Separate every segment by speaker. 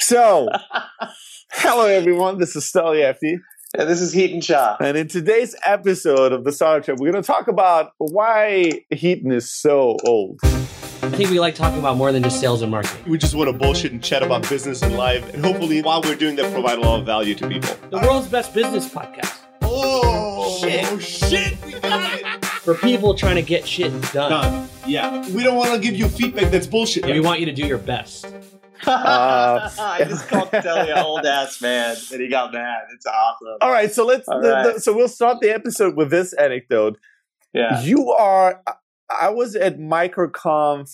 Speaker 1: So, hello everyone, this is Staliefty.
Speaker 2: And this is Heaton Shah.
Speaker 1: And in today's episode of the Startup Trip, we're going to talk about why Heaton is so old.
Speaker 3: I think we like talking about more than just sales and marketing.
Speaker 4: We just want to bullshit and chat about business and life. And hopefully, while we're doing that, provide a lot of value to people.
Speaker 3: The world's best business podcast.
Speaker 4: Oh, shit. We got it.
Speaker 3: For people trying to get shit done.
Speaker 4: Yeah. We don't want to give you feedback that's bullshit.
Speaker 3: We want you to do your best.
Speaker 2: I just called Telly an old ass man, and he got mad. It's awesome.
Speaker 1: All right, so so we'll start the episode with this anecdote.
Speaker 2: Yeah.
Speaker 1: I was at MicroConf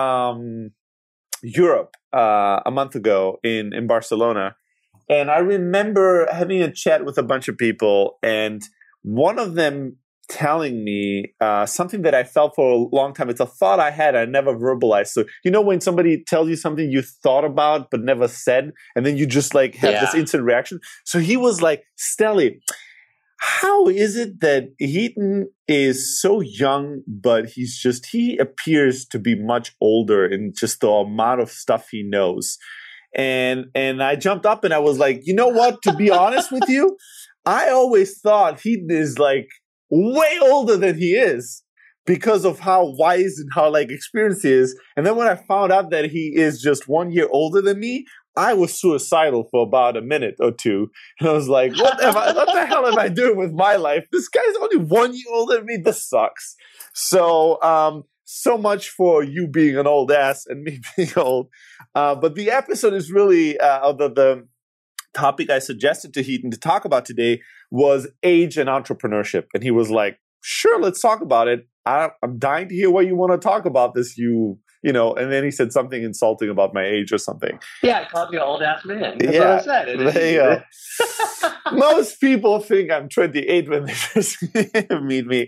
Speaker 1: Europe a month ago in Barcelona, and I remember having a chat with a bunch of people, and one of them telling me something that I felt for a long time. It's a thought I had, I never verbalized. So, you know, when somebody tells you something you thought about but never said, and then you just like have this instant reaction. So he was like, Stelly, how is it that Heaton is so young, but he appears to be much older in just the amount of stuff he knows? And I jumped up and I was like, you know what? To be honest with you, I always thought Heaton is like way older than he is because of how wise and how like experienced he is. And then when I found out that he is just 1 year older than me, I was suicidal for about a minute or two. And I was like, what the hell am I doing with my life? This guy's only 1 year older than me. This sucks. So, so much for you being an old ass and me being old. But the episode is really, the topic I suggested to Heaton to talk about today was age and entrepreneurship. And he was like, sure, let's talk about it. I'm dying to hear what you want to talk about this, you know, and then he said something insulting about my age or something.
Speaker 2: Yeah, I called you an old ass man. That's what I said.
Speaker 1: There you go. Most people think I'm 28 when they first meet me.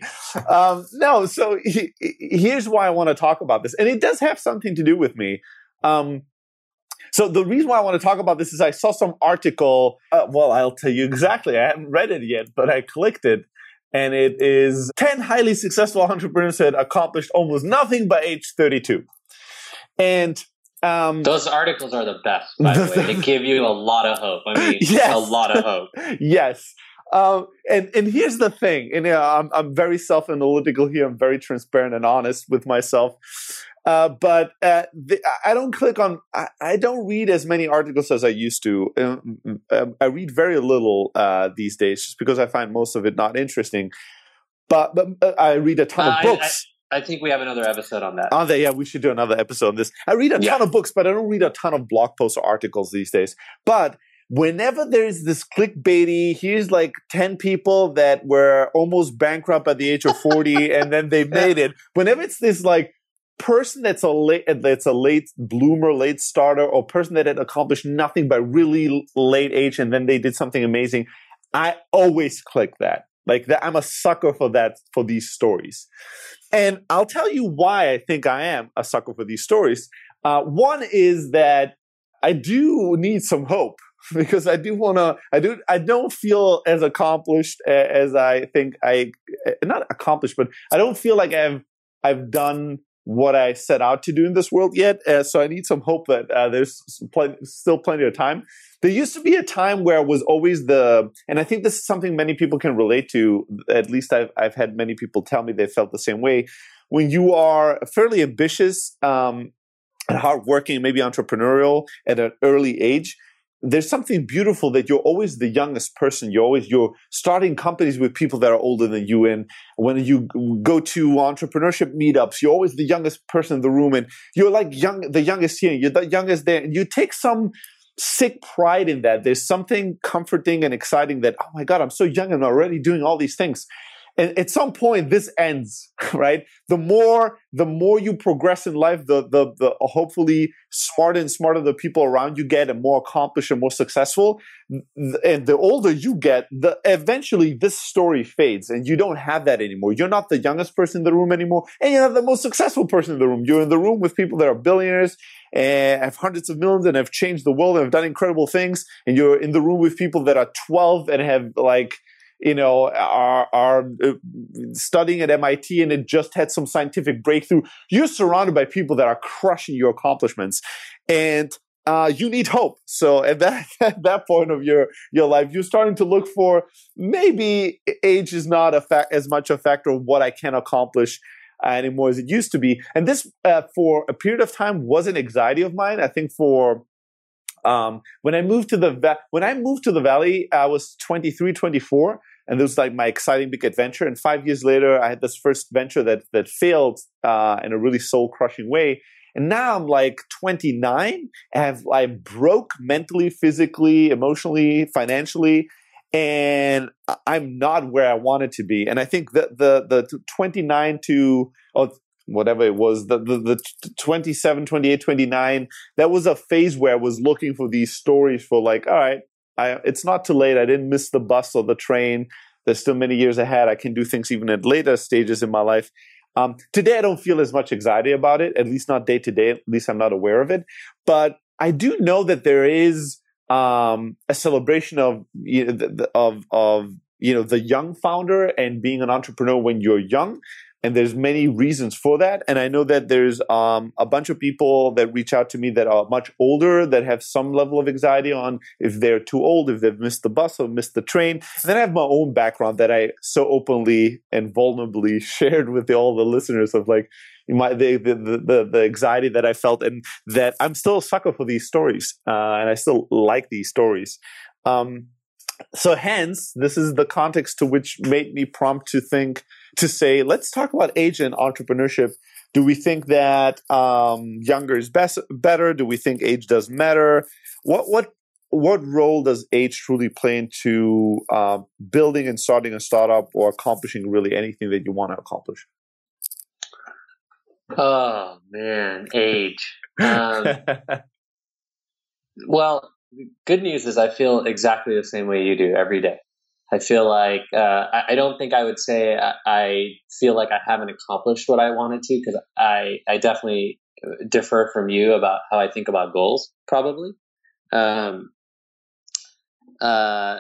Speaker 1: So here's why I want to talk about this. And it does have something to do with me. So the reason why I want to talk about this is I saw some article. I'll tell you exactly. I haven't read it yet, but I clicked it. And it is 10 highly successful entrepreneurs had accomplished almost nothing by age 32. And
Speaker 2: those articles are the best, by the way. They give you a lot of hope. I mean, a lot of hope.
Speaker 1: Yes. And here's the thing. And I'm very self-analytical here. I'm very transparent and honest with myself. But I don't click on. I don't read as many articles as I used to. I read very little these days, just because I find most of it not interesting. But I read a ton of books.
Speaker 2: I think we have another episode on that.
Speaker 1: Yeah, we should do another episode on this. I read a ton of books, but I don't read a ton of blog posts or articles these days. But whenever there's this clickbaity, here's like 10 people that were almost bankrupt at the age of 40 and then they made it. Whenever it's this like person that's a late bloomer, late starter, or person that had accomplished nothing by really late age and then they did something amazing, I always click that. Like that, I'm a sucker for these stories. And I'll tell you why I think I am a sucker for these stories. One is that I do need some hope, because I don't feel as accomplished as I think not accomplished, but I don't feel like I've done what I set out to do in this world yet. So I need some hope that there's still plenty of time. There used to be a time where it was always and I think this is something many people can relate to. At least I've had many people tell me they felt the same way. When you are fairly ambitious and hardworking, maybe entrepreneurial at an early age, there's something beautiful that you're always the youngest person. You're starting companies with people that are older than you. And when you go to entrepreneurship meetups, you're always the youngest person in the room, and you're like the youngest here, you're the youngest there. And you take some sick pride in that. There's something comforting and exciting that, oh my God, I'm so young and already doing all these things. And at some point, this ends, right? The more you progress in life, the hopefully smarter and smarter the people around you get, and more accomplished and more successful. And the older you get, eventually this story fades, and you don't have that anymore. You're not the youngest person in the room anymore, and you're not the most successful person in the room. You're in the room with people that are billionaires and have hundreds of millions and have changed the world and have done incredible things. And you're in the room with people that are 12 and have are studying at MIT and it just had some scientific breakthrough. You're surrounded by people that are crushing your accomplishments. And you need hope. So at that point of your life, you're starting to look for maybe age is not as much a factor of what I can accomplish anymore as it used to be. And this, for a period of time, was an anxiety of mine. I think for when I moved to the Valley, I was 23, 24. And this was like my exciting big adventure. And 5 years later, I had this first venture that failed in a really soul-crushing way. And now I'm like 29, I broke mentally, physically, emotionally, financially, and I'm not where I wanted to be. And I think the 29 to whatever it was, the 27, 28, 29, that was a phase where I was looking for these stories for like, all right, it's not too late. I didn't miss the bus or the train. There's still many years ahead. I can do things even at later stages in my life. Today, I don't feel as much anxiety about it, at least not day to day. At least I'm not aware of it. But I do know that there is a celebration of the young founder and being an entrepreneur when you're young. And there's many reasons for that. And I know that there's a bunch of people that reach out to me that are much older, that have some level of anxiety on if they're too old, if they've missed the bus or missed the train. And then I have my own background that I so openly and vulnerably shared with all the listeners of like the anxiety that I felt, and that I'm still a sucker for these stories. And I still like these stories. So hence, this is the context to which made me prompt to say, let's talk about age and entrepreneurship. Do we think that younger is better? Do we think age doesn't matter? What role does age truly play into building and starting a startup or accomplishing really anything that you want to accomplish?
Speaker 2: Oh man, age. Well, good news is I feel exactly the same way you do every day. I feel like I don't think I would say I feel like I haven't accomplished what I wanted to, because I definitely differ from you about how I think about goals, probably. But I'm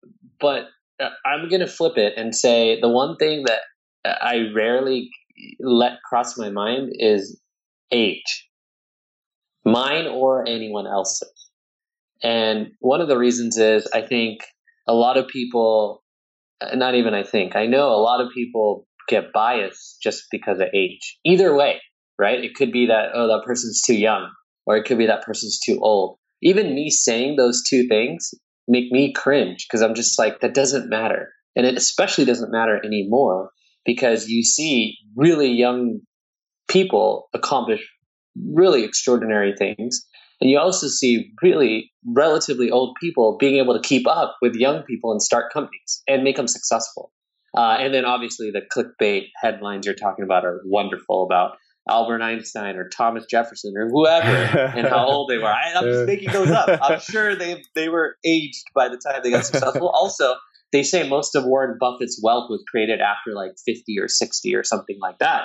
Speaker 2: going to flip it and say the one thing that I rarely let cross my mind is age, mine or anyone else's. And one of the reasons is I think a lot of people, not even I think, I know a lot of people get biased just because of age. Either way, right? It could be that, oh, that person's too young, or it could be that person's too old. Even me saying those two things make me cringe, because I'm just like, that doesn't matter. And it especially doesn't matter anymore, because you see really young people accomplish really extraordinary things. And you also see really relatively old people being able to keep up with young people and start companies and make them successful. And then obviously the clickbait headlines you're talking about are wonderful, about Albert Einstein or Thomas Jefferson or whoever and how old they were. I'm just making those up. I'm sure they were aged by the time they got successful. Also, they say most of Warren Buffett's wealth was created after like 50 or 60 or something like that.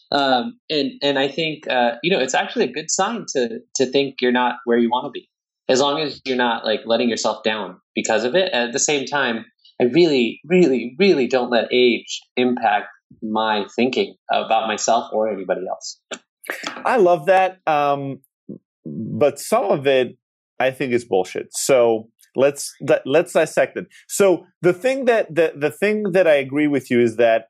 Speaker 2: And I think, it's actually a good sign to think you're not where you want to be, as long as you're not like letting yourself down because of it. At the same time, I really, really, really don't let age impact my thinking about myself or anybody else.
Speaker 1: I love that. But some of it, I think, is bullshit. So let's dissect it. So the thing that I agree with you is that,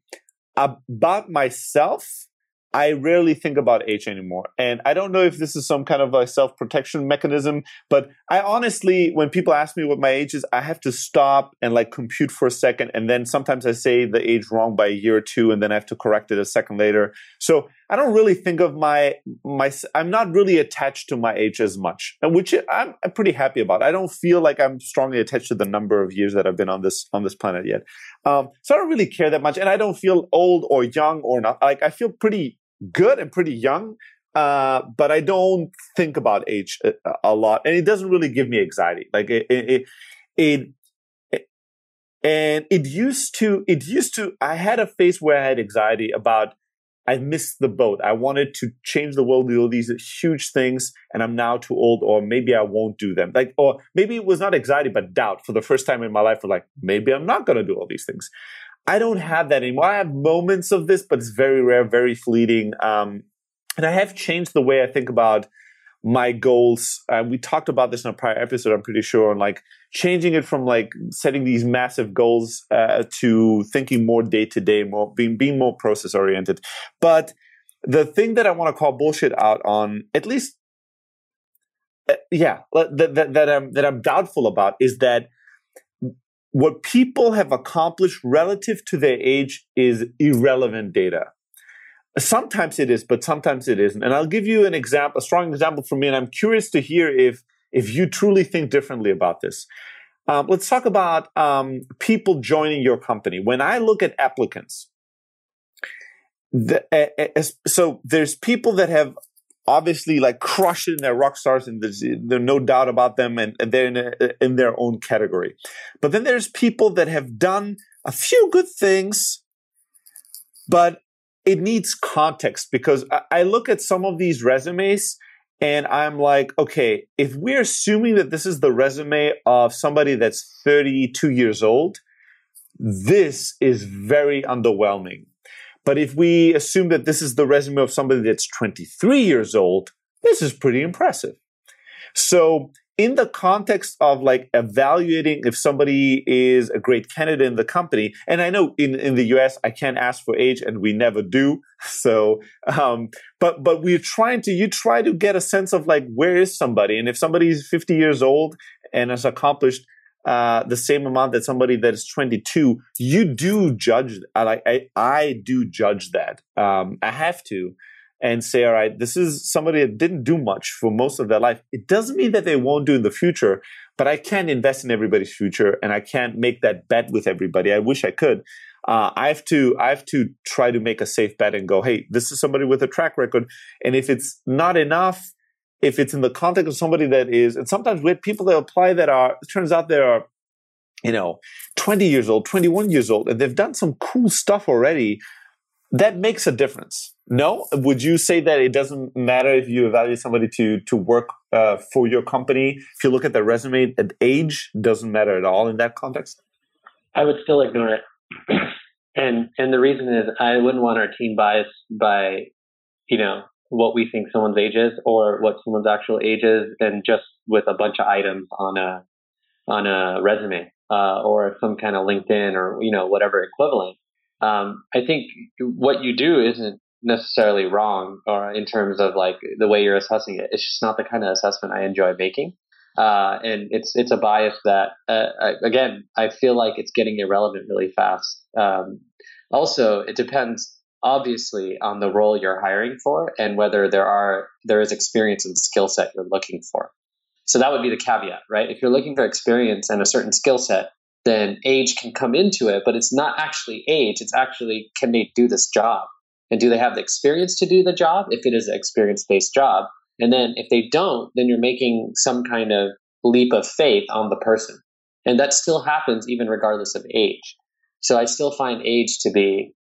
Speaker 1: about myself, I rarely think about age anymore. And I don't know if this is some kind of a self-protection mechanism, but I honestly, when people ask me what my age is, I have to stop and like compute for a second. And then sometimes I say the age wrong by a year or two, and then I have to correct it a second later. So I don't really think of I'm not really attached to my age as much, which I'm pretty happy about. I don't feel like I'm strongly attached to the number of years that I've been on this planet yet. So I don't really care that much. And I don't feel old or young or not. Like I feel pretty good and pretty young, but I don't think about age a lot, and it doesn't really give me anxiety. Like it used to. I had a phase where I had anxiety about I missed the boat. I wanted to change the world, do all these huge things, and I'm now too old, or maybe I won't do them. Like, or maybe it was not anxiety, but doubt for the first time in my life. Like, maybe I'm not going to do all these things. I don't have that anymore. I have moments of this, but it's very rare, very fleeting. And I have changed the way I think about my goals. We talked about this in a prior episode, I'm pretty sure, on like changing it from like setting these massive goals to thinking more day to day, more being more process oriented. But the thing that I want to call bullshit out on, at least, that I'm doubtful about, is that what people have accomplished relative to their age is irrelevant data. Sometimes it is, but sometimes it isn't. And I'll give you an example, a strong example from me, and I'm curious to hear if you truly think differently about this. Let's talk about people joining your company. When I look at applicants, so there's people that have obviously like crushed it, and they're rock stars, and there's no doubt about them, and they're in their own category. But then there's people that have done a few good things, but it needs context, because I look at some of these resumes and I'm like, okay, if we're assuming that this is the resume of somebody that's 32 years old, this is very underwhelming. But if we assume that this is the resume of somebody that's 23 years old, this is pretty impressive. So in the context of like evaluating if somebody is a great candidate in the company, and I know in the US, I can't ask for age and we never do. So, but you try to get a sense of like, where is somebody? And if somebody is 50 years old and has accomplished the same amount that somebody that is 22, you do judge. I do judge that. I have to. And say, all right, this is somebody that didn't do much for most of their life. It doesn't mean that they won't do in the future, but I can't invest in everybody's future, and I can't make that bet with everybody. I wish I could. I have to try to make a safe bet and go, hey, this is somebody with a track record. And if it's not enough, if it's in the context of somebody that is, and sometimes we have people that apply that are, it turns out they are, 20 years old, 21 years old, and they've done some cool stuff already. That makes a difference. No? Would you say that it doesn't matter if you evaluate somebody to work for your company? If you look at their resume, at age doesn't matter at all in that context?
Speaker 2: I would still ignore it. And the reason is I wouldn't want our team biased by, what we think someone's age is or what someone's actual age is, and just with a bunch of items on a resume or some kind of LinkedIn or, whatever equivalent. I think what you do isn't necessarily wrong, or in terms of like the way you're assessing it. It's just not the kind of assessment I enjoy making. And it's a bias that, again, I feel like it's getting irrelevant really fast. Also, it depends obviously on the role you're hiring for and whether there is experience and skill set you're looking for. So that would be the caveat, right? If you're looking for experience and a certain skill set, then age can come into it, but it's not actually age. It's actually, can they do this job? And do they have the experience to do the job if it is an experience-based job? And then if they don't, then you're making some kind of leap of faith on the person. And that still happens even regardless of age. So I still find age to be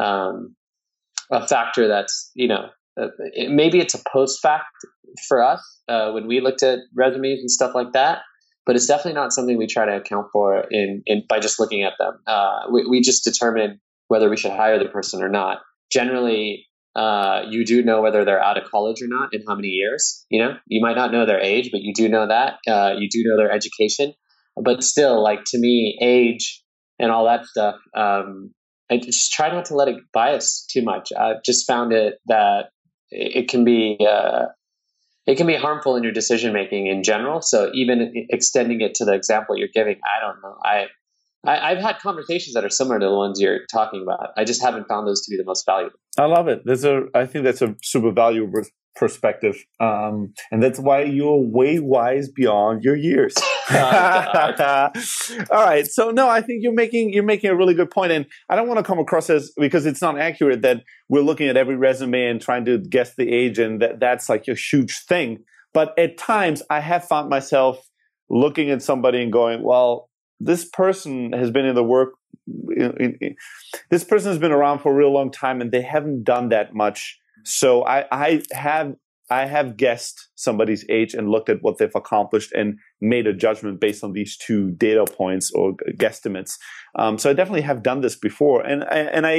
Speaker 2: a factor that's, maybe it's a post-fact for us when we looked at resumes and stuff like that. But it's definitely not something we try to account for in by just looking at them. We just determine whether we should hire the person or not. Generally, you do know whether they're out of college or not in how many years. You might not know their age, but you do know that. You do know their education. But still, like, to me, age and all that stuff, I just try not to let it bias too much. I've just found it that it can be harmful in your decision making in general. So even extending it to the example you're giving, I don't know. I've had conversations that are similar to the ones you're talking about. I just haven't found those to be the most valuable.
Speaker 1: I love it. I think that's a super valuable perspective, and that's why you're way wise beyond your years. All right. So no, I think you're making a really good point, and I don't want to come across as, because it's not accurate, that we're looking at every resume and trying to guess the age, and that's like a huge thing. But at times, I have found myself looking at somebody and going, well, this person has been in the work. This person has been around for a real long time, and they haven't done that much. So I have guessed somebody's age and looked at what they've accomplished and made a judgment based on these two data points or guesstimates. So I definitely have done this before, and I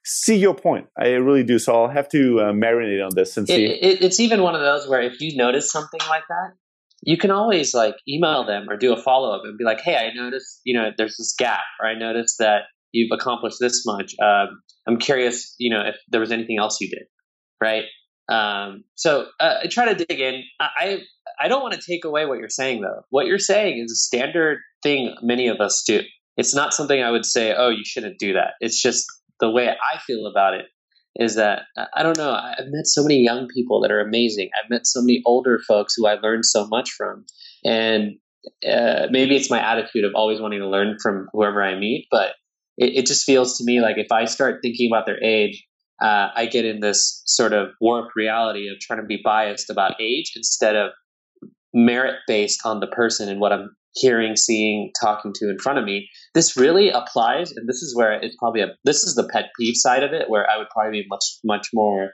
Speaker 1: see your point. I really do. So I'll have to marinate on this and see.
Speaker 2: It's even one of those where if you notice something like that, you can always like email them or do a follow up and be like, hey, I noticed, there's this gap, or I noticed that you've accomplished this much. I'm curious, if there was anything else you did. Right. So I try to dig in. I don't want to take away what you're saying, though. What you're saying is a standard thing many of us do. It's not something I would say, oh, you shouldn't do that. It's just the way I feel about it is that, I don't know, I've met so many young people that are amazing. I've met so many older folks who I learned so much from. And maybe it's my attitude of always wanting to learn from whoever I meet, but it just feels to me like if I start thinking about their age, I get in this sort of warped reality of trying to be biased about age instead of merit based on the person and what I'm hearing, seeing, talking to in front of me. This really applies, and this is where it's probably this is the pet peeve side of it, where I would probably be much more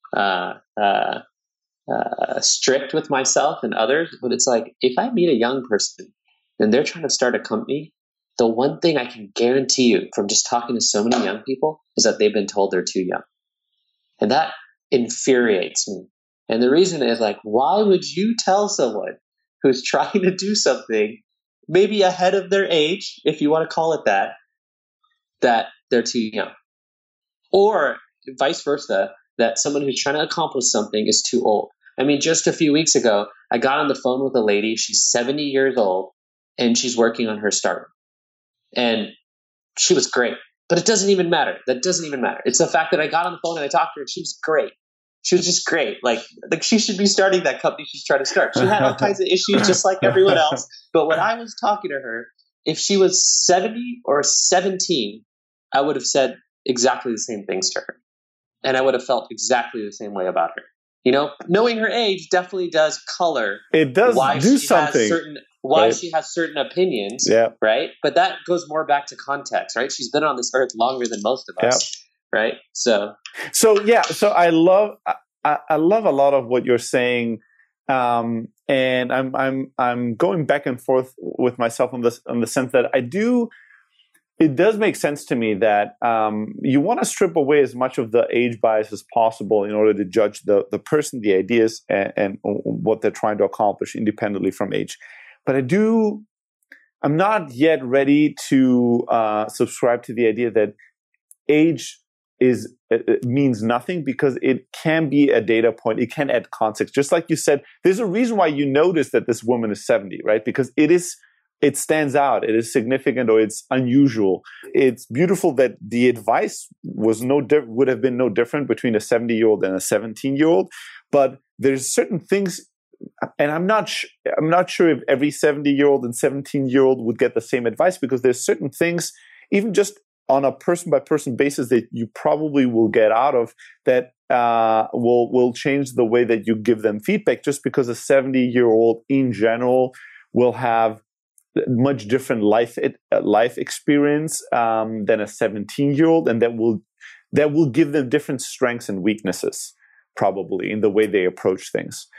Speaker 2: strict with myself and others. But it's like if I meet a young person and they're trying to start a company, the one thing I can guarantee you from just talking to so many young people is that they've been told they're too young. And that infuriates me. And the reason is like, why would you tell someone who's trying to do something maybe ahead of their age, if you want to call it that they're too young? Or vice versa, that someone who's trying to accomplish something is too old. I mean, just a few weeks ago, I got on the phone with a lady. She's 70 years old and she's working on her startup. And she was great. But it doesn't even matter. That doesn't even matter. It's the fact that I got on the phone and I talked to her and she was great. She was just great. Like she should be starting that company she's trying to start. She had all kinds of issues just like everyone else. But when I was talking to her, if she was 70 or 17, I would have said exactly the same things to her. And I would have felt exactly the same way about her. Knowing her age definitely does color.
Speaker 1: It does do something.
Speaker 2: She has certain opinions, right? But that goes more back to context, right? She's been on this earth longer than most of us, right? So I love a lot of what you're saying, and I'm going back and forth with myself on the sense that I do. It does make sense to me that you want to strip away as much of the age bias as possible in order to judge the person, the ideas, and what they're trying to accomplish independently from age. But I'm not yet ready to subscribe to the idea that age means nothing, because it can be a data point. It can add context. Just like you said, there's a reason why you notice that this woman is 70, right? Because it stands out. It is significant, or it's unusual. It's beautiful that the advice would have been no different between a 70-year-old and a 17-year-old. But there's certain things. And I'm not sure if every 70-year-old and 17-year-old would get the same advice, because there's certain things, even just on a person-by-person basis, that you probably will get out of that will change the way that you give them feedback, just because a 70-year-old in general will have much different life experience than a 17-year-old, and that will give them different strengths and weaknesses, probably, in the way they approach things.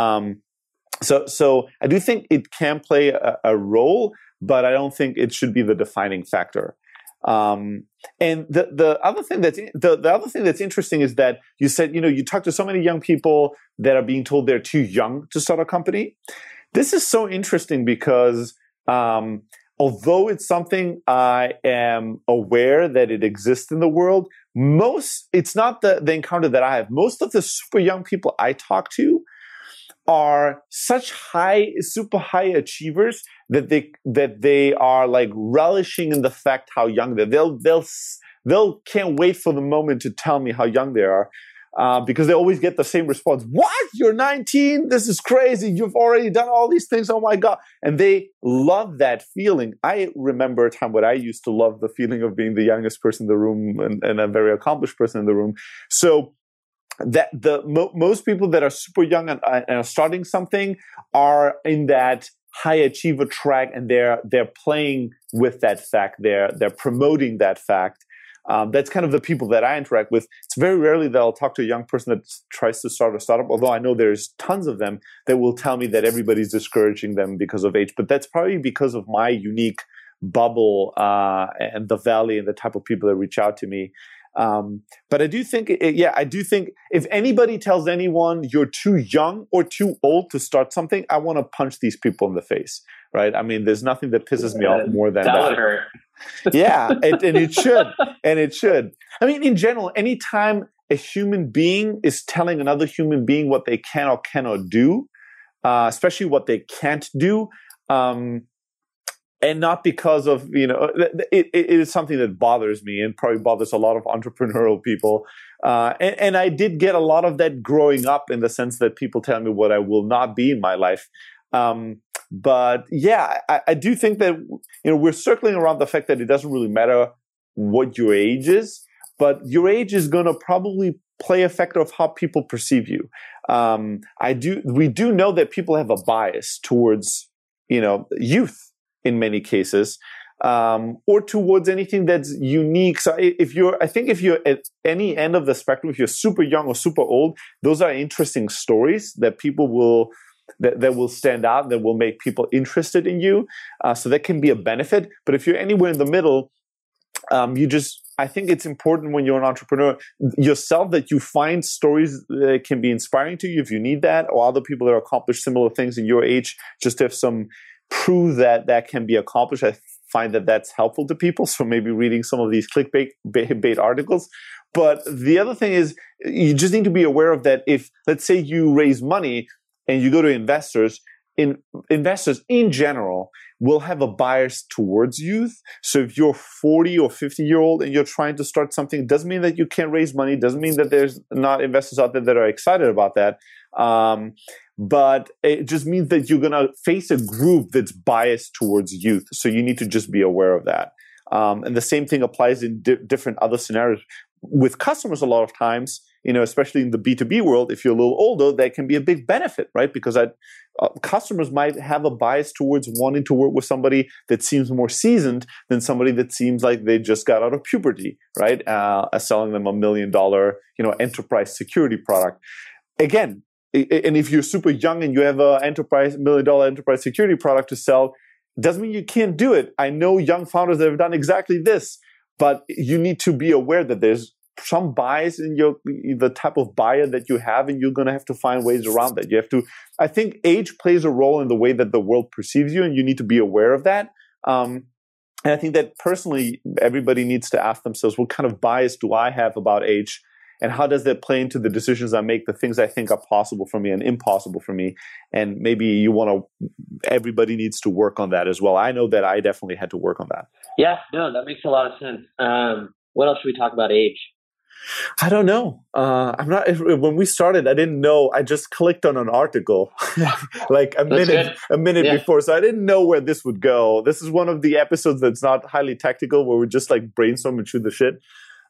Speaker 2: So I do think it can play a role, but I don't think it should be the defining factor. And the other thing that's interesting is that you said, you talk to so many young people that are being told they're too young to start a company. This is so interesting because, although it's something I am aware that it exists in the world, it's not the encounter that I have. Most of the super young people I talk to are such super high achievers that they are like relishing in the fact how young they'll can't wait for the moment to tell me how young they are, because they always get the same response: "What? You're 19? This is crazy! You've already done all these things! Oh my god!" And they love that feeling. I remember a time when I used to love the feeling of being the youngest person in the room and a very accomplished person in the room. So that most people that are super young and are starting something are in that high achiever track, and they're playing with that fact. They're promoting that fact. That's kind of the people that I interact with. It's very rarely that I'll talk to a young person that tries to start a startup, although I know there's tons of them that will tell me that everybody's discouraging them because of age. But that's probably because of my unique bubble and the valley and the type of people that reach out to me.
Speaker 1: But I do think, I do think if anybody tells anyone you're too young or too old to start something, I want to punch these people in the face, right? I mean, there's nothing that pisses me off more than that.
Speaker 2: That would hurt.
Speaker 1: Yeah, and it should. And it should. I mean, in general, anytime a human being is telling another human being what they can or cannot do, especially what they can't do, and not because of, it is something that bothers me and probably bothers a lot of entrepreneurial people. And I did get a lot of that growing up in the sense that people tell me what I will not be in my life. But yeah, I do think that, we're circling around the fact that it doesn't really matter what your age is, but your age is going to probably play a factor of how people perceive you. We do know that people have a bias towards, youth in many cases, or towards anything that's unique. So if you're at any end of the spectrum, if you're super young or super old, those are interesting stories that people will, that will stand out, that will make people interested in you. So that can be a benefit. But if you're anywhere in the middle, I think it's important when you're an entrepreneur yourself that you find stories that can be inspiring to you if you need that, or other people that accomplish similar things in your age, just to have some prove that can be accomplished. I find that that's helpful to people. So maybe reading some of these clickbait articles. But the other thing is you just need to be aware of that. If, let's say, you raise money and you go to investors in general will have a bias towards youth. So if you're 40 or 50-year-old and you're trying to start something, it doesn't mean that you can't raise money. It doesn't mean that there's not investors out there that are excited about that. But it just means that you're going to face a group that's biased towards youth. So you need to just be aware of that. And the same thing applies in different other scenarios. With customers, a lot of times, especially in the B2B world, if you're a little older, that can be a big benefit, right? Because customers might have a bias towards wanting to work with somebody that seems more seasoned than somebody that seems like they just got out of puberty, right? Selling them $1 million, enterprise security product. Again, and if you're super young and you have a $1 million enterprise security product to sell, doesn't mean you can't do it. I know young founders that have done exactly this, but you need to be aware that there's some bias in the type of buyer that you have, and you're going to have to find ways around that. I think age plays a role in the way that the world perceives you, and you need to be aware of that. And I think that personally, everybody needs to ask themselves, what kind of bias do I have about age? And how does that play into the decisions I make, the things I think are possible for me and impossible for me? And maybe everybody needs to work on that as well. I know that I definitely had to work on that.
Speaker 2: Yeah, no, that makes a lot of sense. What else should we talk about age?
Speaker 1: I don't know. When we started, I didn't know. I just clicked on an article like a minute before. So I didn't know where this would go. This is one of the episodes that's not highly tactical, where we just like brainstorm and shoot the shit.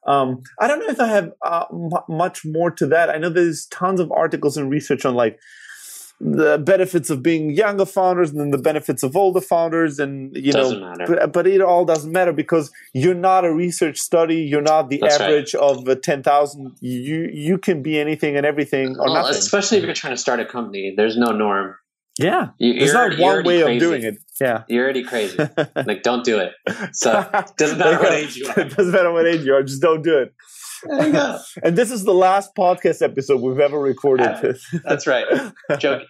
Speaker 1: I don't know if I have much more to that. I know there's tons of articles and research on like the benefits of being younger founders and then the benefits of older founders, and
Speaker 2: doesn't matter.
Speaker 1: But it all doesn't matter because you're not a research study. You're not the average of 10,000. You can be anything and everything or nothing.
Speaker 2: Especially if you're trying to start a company, there's no norm.
Speaker 1: Yeah, there's not one way of doing it. Yeah,
Speaker 2: you're already crazy. Like, don't do it. So it doesn't matter what age you are.
Speaker 1: It doesn't matter what age you are. Just don't do it.
Speaker 2: There you go.
Speaker 1: And this is the last podcast episode we've ever recorded.
Speaker 2: That's right. Joking.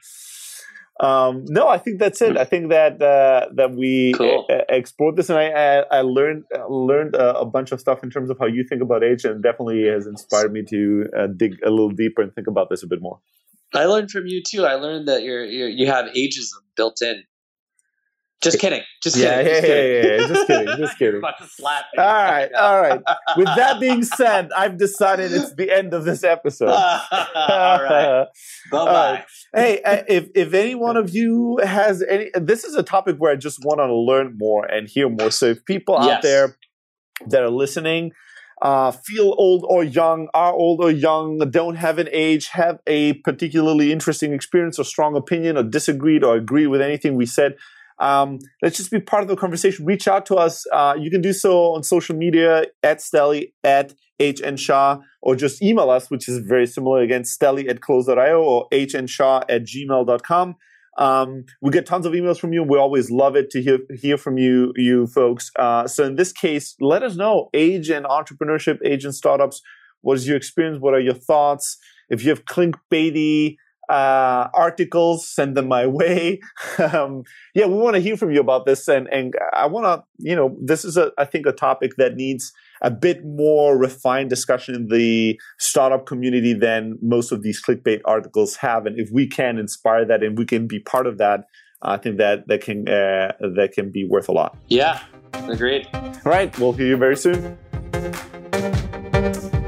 Speaker 1: No, I think that's it. I think that we explored this, and I learned a bunch of stuff in terms of how you think about age, and definitely has inspired me to dig a little deeper and think about this a bit more.
Speaker 2: I learned from you too. I learned that you have ageism built in. Just kidding. Just kidding.
Speaker 1: Yeah. Just kidding.
Speaker 2: I'm about to slap you.
Speaker 1: All right. With that being said, I've decided it's the end of this episode.
Speaker 2: All right. Bye-bye.
Speaker 1: Hey, if any one of you has this is a topic where I just want to learn more and hear more. So if people out there that are listening, feel old or young, are old or young, don't have an age, have a particularly interesting experience or strong opinion, or disagreed or agree with anything we said, let's just be part of the conversation. Reach out to us. You can do so on social media at Stelly, at HNShah, or just email us, which is very similar. Again, Stelly@close.io or hnshaw@gmail.com. We get tons of emails from you. We always love it to hear from you folks. So in this case, let us know, age and entrepreneurship, age and startups. What is your experience? What are your thoughts? If you have clickbaity articles, send them my way. We want to hear from you about this. And I want to, this is I think a topic that needs a bit more refined discussion in the startup community than most of these clickbait articles have. And if we can inspire that and we can be part of that, I think that can be worth a lot.
Speaker 2: Yeah, agreed.
Speaker 1: All right. We'll hear you very soon.